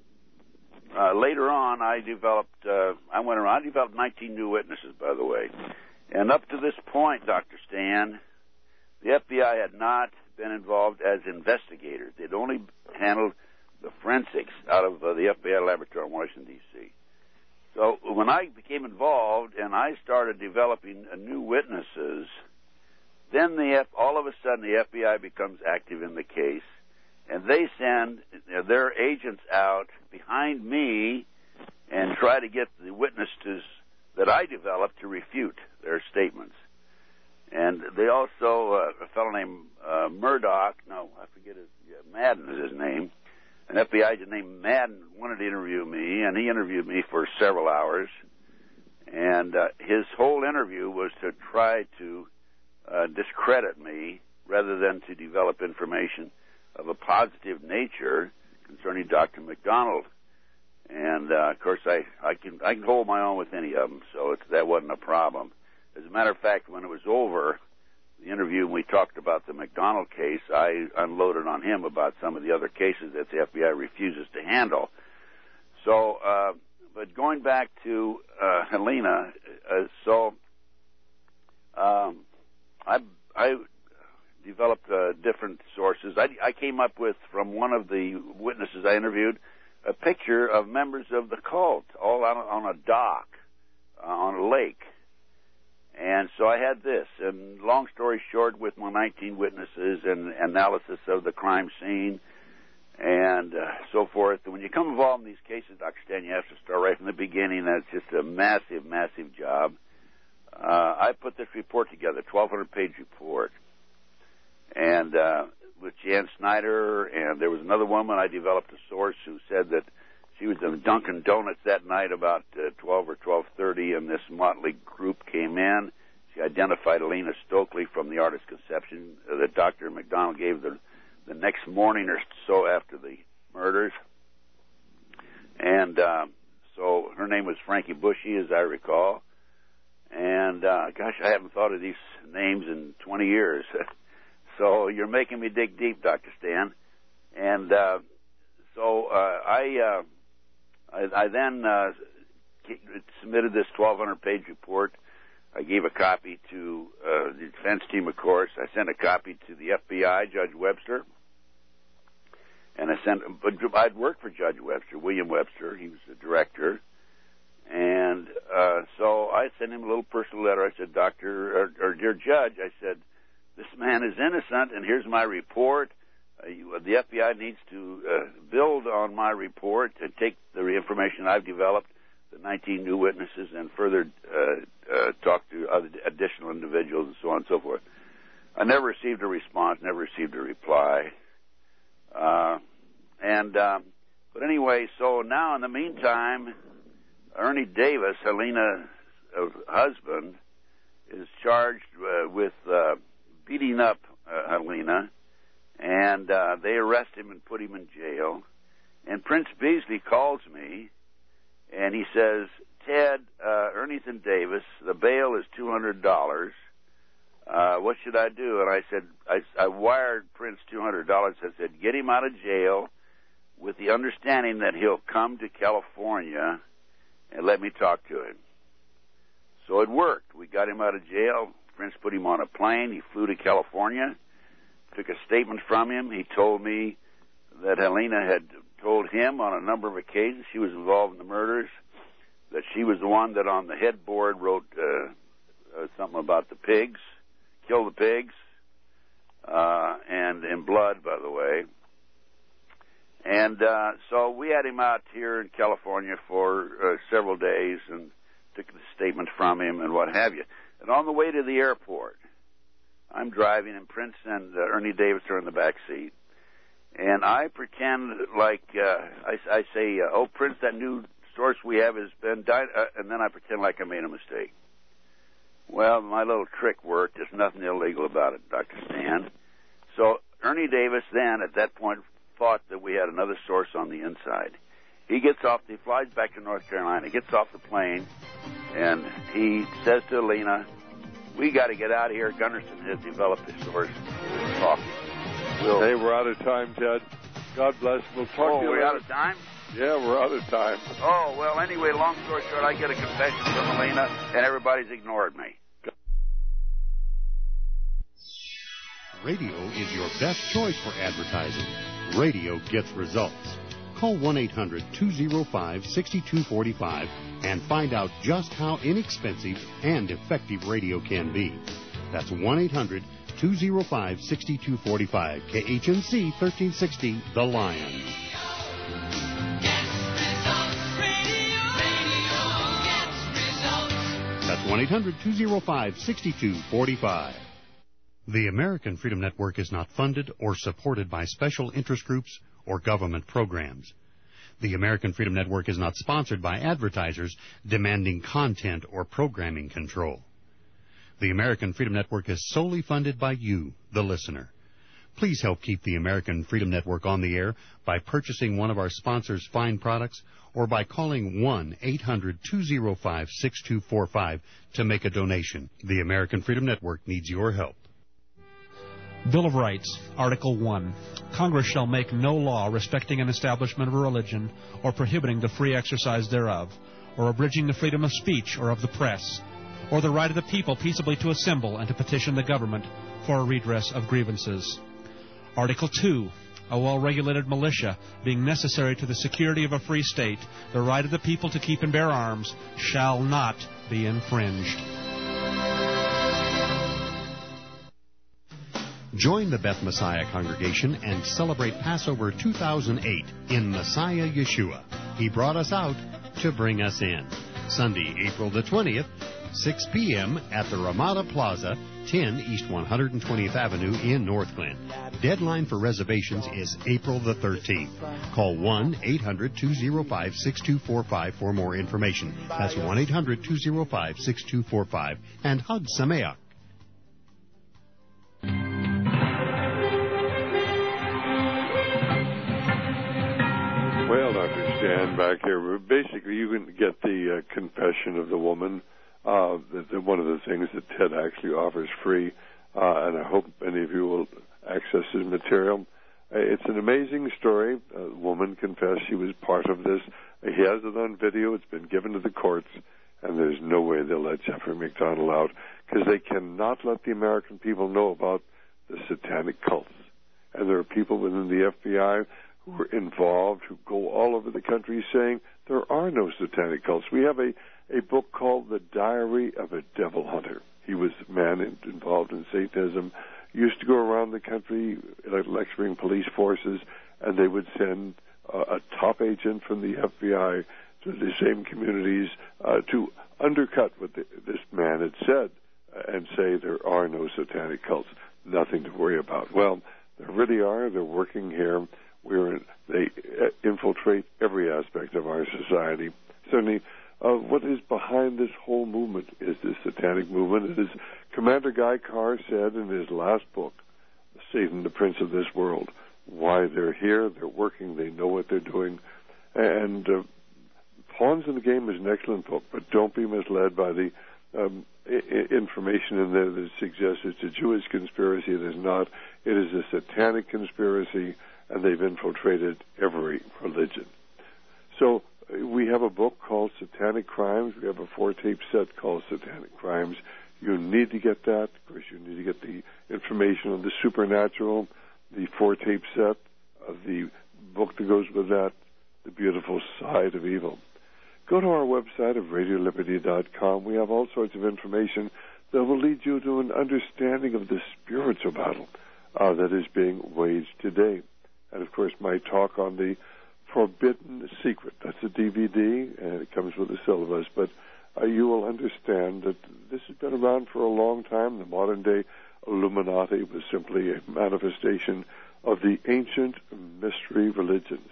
Uh, later on, I developed, uh, I went around, I developed nineteen new witnesses, by the way. And up to this point, Doctor Stan, the F B I had not been involved as investigators. They'd only handled the forensics out of uh, the F B I laboratory in Washington, D C So when I became involved and I started developing uh, new witnesses, then the F- all of a sudden the F B I becomes active in the case. And they send their agents out behind me and try to get the witnesses that I developed to refute their statements. And they also, uh, a fellow named uh, Murdoch, no, I forget his, yeah, Madden is his name, an F B I agent named Madden wanted to interview me, and he interviewed me for several hours. And uh, his whole interview was to try to uh, discredit me rather than to develop information of a positive nature concerning Doctor McDonald. And, uh, of course, I, I can I can hold my own with any of them, so it's, that wasn't a problem. As a matter of fact, when it was over, the interview, when we talked about the McDonald case, I unloaded on him about some of the other cases that the F B I refuses to handle. So, uh, but going back to uh, Helena, uh, so um, I, I developed uh, different sources. I, I came up with, from one of the witnesses I interviewed, a picture of members of the cult all on, on a dock, uh, on a lake. And so I had this. And long story short, with my nineteen witnesses and analysis of the crime scene and uh, so forth, when you come involved in these cases, Doctor Stan, you have to start right from the beginning. That's just a massive, massive job. Uh, I put this report together, twelve hundred page report, and uh, with Jan Snyder, and there was another woman. I developed a source who said that she was in Dunkin' Donuts that night about uh, twelve or twelve thirty, and this motley group came in. She identified Alina Stokely from the Artist Conception uh, that Doctor McDonald gave the, the next morning or so after the murders. And uh, so her name was Frankie Bushy, as I recall. And, uh, gosh, I haven't thought of these names in twenty years. So you're making me dig deep, Doctor Stan. And uh, so uh, I, uh, I I then uh, submitted this twelve hundred page report. I gave a copy to uh, the defense team, of course. I sent a copy to the F B I, Judge Webster. And I sent, but I'd worked for Judge Webster, William Webster. He was the director. And uh, so I sent him a little personal letter. I said, Doctor, or, or dear Judge, I said, this man is innocent, and here's my report. Uh, you, the F B I needs to uh, build on my report and take the information I've developed, the nineteen new witnesses, and further uh, uh, talk to other additional individuals and so on and so forth. I never received a response, never received a reply. Uh, and uh, but anyway, so now in the meantime, Ernie Davis, Helena's uh, husband, is charged uh, with uh, beating up uh, Helena, and uh, they arrest him and put him in jail. And Prince Beasley calls me, and he says, Ted, uh, Ernestine Davis, the bail is two hundred dollars. Uh, what should I do? And I said, I, I wired Prince two hundred dollars. I said, get him out of jail with the understanding that he'll come to California and let me talk to him. So it worked. We got him out of jail. Prince put him on a plane. He flew to California, took a statement from him. He told me that Helena had told him on a number of occasions she was involved in the murders, that she was the one that on the headboard wrote uh, uh, something about the pigs, kill the pigs, uh, and in blood, by the way. And uh, so we had him out here in California for uh, several days and took the statement from him and what have you. And on the way to the airport, I'm driving, and Prince and uh, Ernie Davis are in the back seat. And I pretend like, uh, I, I say, uh, oh, Prince, that new source we have has been died, uh, and then I pretend like I made a mistake. Well, my little trick worked. There's nothing illegal about it, Doctor Stan. So Ernie Davis then, at that point, thought that we had another source on the inside. He gets off, he flies back to North Carolina, gets off the plane, and he says to Alina, we got to get out of here. Gunderson has developed a source. Talk. We'll... Hey, we're out of time, Ted. God bless. We'll talk oh, to you we're later. out of time? Yeah, we're out of time. Oh, well, anyway, long story short, I get a confession from Alina, and everybody's ignored me. Radio is your best choice for advertising. Radio gets results. Call one eight hundred two oh five six two four five and find out just how inexpensive and effective radio can be. That's one eight hundred two oh five six two four five. K H N C thirteen sixty, The Lion. That's one eight hundred two oh five six two four five. The American Freedom Network is not funded or supported by special interest groups or government programs. The American Freedom Network is not sponsored by advertisers demanding content or programming control. The American Freedom Network is solely funded by you, the listener. Please help keep the American Freedom Network on the air by purchasing one of our sponsors' fine products or by calling one eight hundred two oh five six two four five to make a donation. The American Freedom Network needs your help. Bill of Rights, Article one. Congress shall make no law respecting an establishment of a religion or prohibiting the free exercise thereof, or abridging the freedom of speech or of the press, or the right of the people peaceably to assemble and to petition the government for a redress of grievances. Article two. A well-regulated militia, being necessary to the security of a free state, the right of the people to keep and bear arms, shall not be infringed. Join the Beth Messiah congregation and celebrate Passover two thousand eight in Messiah Yeshua. He brought us out to bring us in. Sunday, April the twentieth, six p.m. at the Ramada Plaza, ten East one hundred twentieth Avenue in North Glen. Deadline for reservations is April the thirteenth. Call one eight hundred two oh five six two four five for more information. That's one eight hundred two oh five six two four five. And Hug Sameach. Well, Doctor Stan, back here, basically you can get the uh, confession of the woman. Uh, the, the, one of the things that Ted actually offers free, uh, and I hope many of you will access his material. Uh, it's an amazing story. A woman confessed she was part of this. He has it on video. It's been given to the courts, and there's no way they'll let Jeffrey McDonald out because they cannot let the American people know about the satanic cults. And there are people within the F B I who are involved, who go all over the country saying there are no satanic cults. We have a, a book called The Diary of a Devil Hunter. He was a man in, involved in Satanism, used to go around the country lecturing police forces, and they would send uh, a top agent from the F B I to the same communities uh, to undercut what the, this man had said uh, and say there are no satanic cults, nothing to worry about. Well, there really are. They're working here. We're, they infiltrate every aspect of our society. Certainly, uh, what is behind this whole movement is this satanic movement. As Commander Guy Carr said in his last book, Satan, the Prince of This World, why they're here, they're working, they know what they're doing. And uh, Pawns in the Game is an excellent book, but don't be misled by the um, I- information in there that suggests it's a Jewish conspiracy. It is not. It is a satanic conspiracy, and they've infiltrated every religion. So we have a book called Satanic Crimes. We have a four-tape set called Satanic Crimes. You need to get that. Of course, you need to get the information on the supernatural, the four-tape set of the book that goes with that, The Beautiful Side of Evil. Go to our website of radio liberty dot com. We have all sorts of information that will lead you to an understanding of the spiritual battle uh, that is being waged today. And, of course, my talk on the Forbidden Secret. That's a D V D, and it comes with a syllabus. But uh, you will understand that this has been around for a long time. The modern-day Illuminati was simply a manifestation of the ancient mystery religions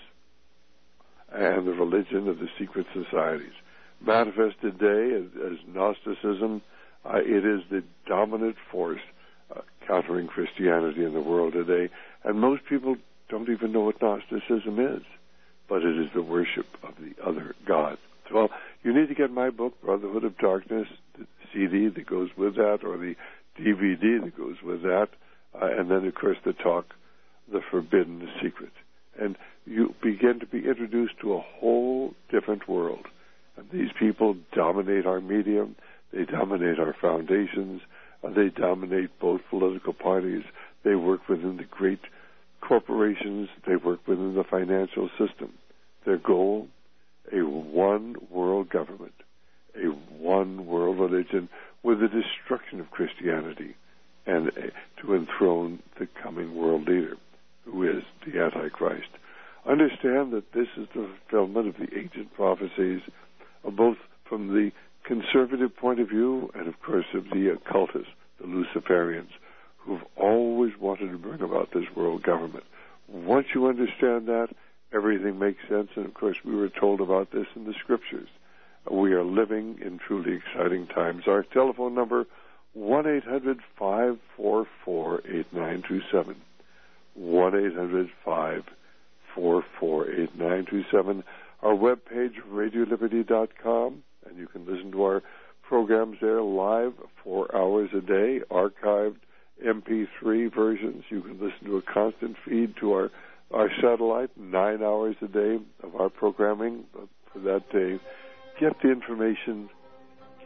and the religion of the secret societies. Manifested today as, as Gnosticism, uh, it is the dominant force uh, countering Christianity in the world today. And most people don't even know what Gnosticism is, but it is the worship of the other God. Well, you need to get my book, Brotherhood of Darkness, the C D that goes with that, or the D V D that goes with that, uh, and then, of course, the talk, The Forbidden Secret. And you begin to be introduced to a whole different world. And these people dominate our media, they dominate our foundations, uh, they dominate both political parties, they work within the great corporations, they work within the financial system. Their goal, a one world government, a one world religion with the destruction of Christianity and a, to enthrone the coming world leader, who is the Antichrist. Understand that this is the fulfillment of the ancient prophecies, uh, both from the conservative point of view and, of course, of the occultists, the Luciferians, who've always wanted to bring about this world government. Once you understand that, everything makes sense, and of course we were told about this in the scriptures. We are living in truly exciting times. Our telephone number, one eight hundred five four four eight nine two seven. one eight hundred five four four eight nine two seven. Our webpage, radio liberty dot com, and you can listen to our programs there live four hours a day, archived M P three versions. You can listen to a constant feed to our, our satellite, nine hours a day of our programming for that day. Get the information,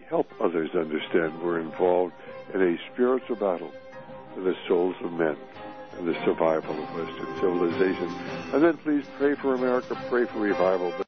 help others understand we're involved in a spiritual battle for the souls of men and the survival of Western civilization. And then please pray for America, pray for revival.